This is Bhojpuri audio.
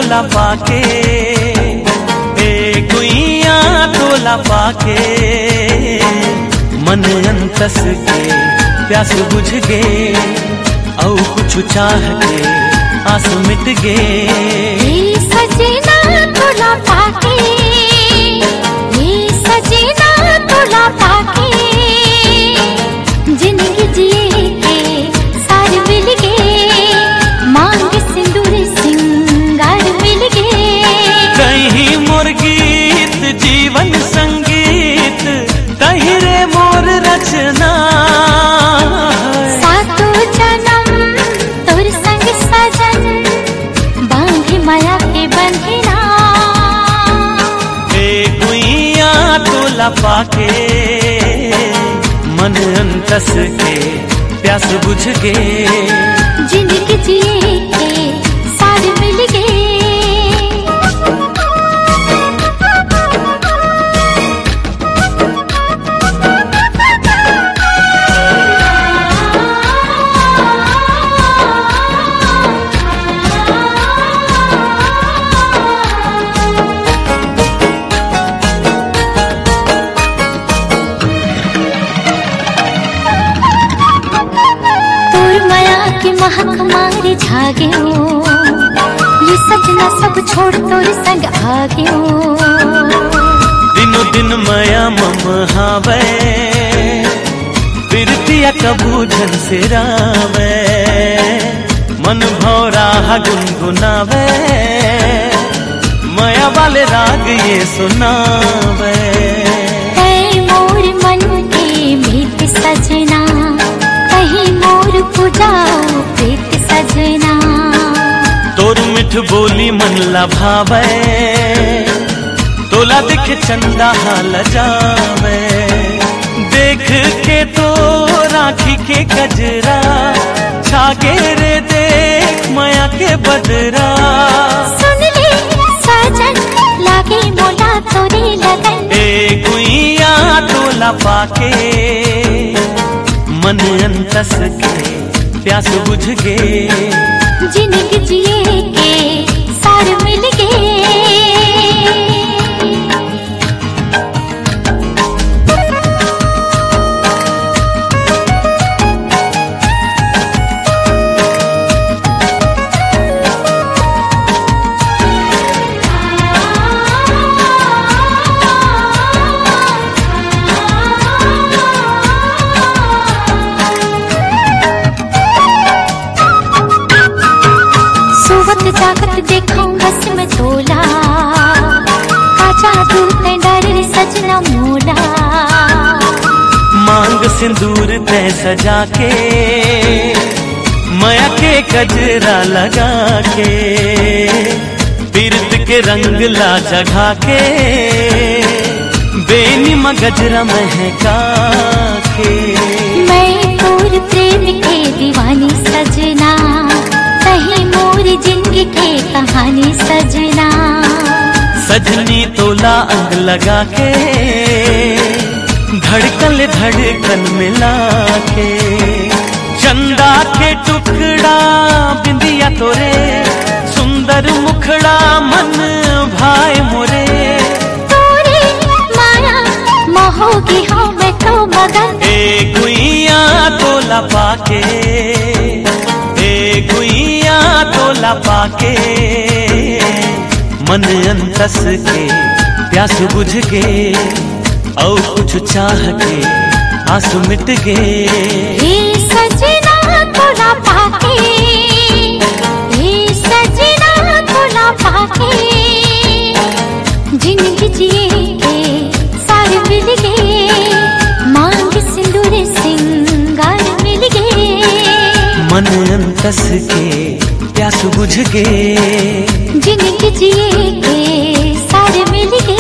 तोला पाके, गुइया तोला पाके, मन अंतस के प्यास बुझ गे, औ कुछ चाह के आस मिट गे। सजना तोला पाके, सजना तोला पाके, जिंदगी जिए के सार मिल गे, मांग सिंदूर सिंगार मिल गे। कहीं मोर गीत जीवन संगीत, कहीं रे मोर रचना, सातो जन्म तोर संग सजन, बांधे माया के बंधना। गुइया तोला पाके, मन अंतस के प्यास बुझ गे, जिंदगी जिए के सार मिल गे। महक मारे झागे हो, ये सजना सब छोड़ तोर संग आगे हो। दिनो दिन माया मम हावे, बिरतिया कबूझन से रावे, मन भौरा गुनगुनावे, माया वाले राग ये सुनावे। मोर मन के मीत सजना, कहीं मोर पुजाओ प्रीत सजना। तोर मिठ बोली मन लभावे, तोला दिख चंदा हाल जावे, देख के तो राखी के गजरा, छागे रे देख माया के बदरा। सुन ले सजन लागे मोला तोरे लगन, गुइया तोला पाके, मन अंतस के प्यास बुझ गे, जिंदगी जिए के सार मिल गे। जागत देखूं बस में तोला, आजा तू ते डर सजना मोला। मांग सिंदूर ते सजा के, माया के गजरा लगा के, पीरत के रंग ला जगा के, बेनिमा गजरा महका के। मैं तोर प्रेम के दीवानी सजना, कहीं मोर जिंदगी के कहानी सजना। सजनी तोला अंग लगा के, धड़कन धड़कन मिला के, चंदा के टुकड़ा बिंदिया तोरे, सुंदर मुखड़ा मन भाई मोरे। तोरे माया मोहोगी हो मैं तो मगन, गुइया तोला पाके, गुइया तोला पाके, मन अंतस के प्यास बुझ गे, औ कुछ चाह के आस मिट गे। सजना तोला पाके, सजना तोला पाके, जिंदगी जिए के सार मिल गे, मांग सिंदूर सिंगार मिल गे। मन अंतस के प्यास बुझ गे, जिंदगी जिए के सार मिल गे।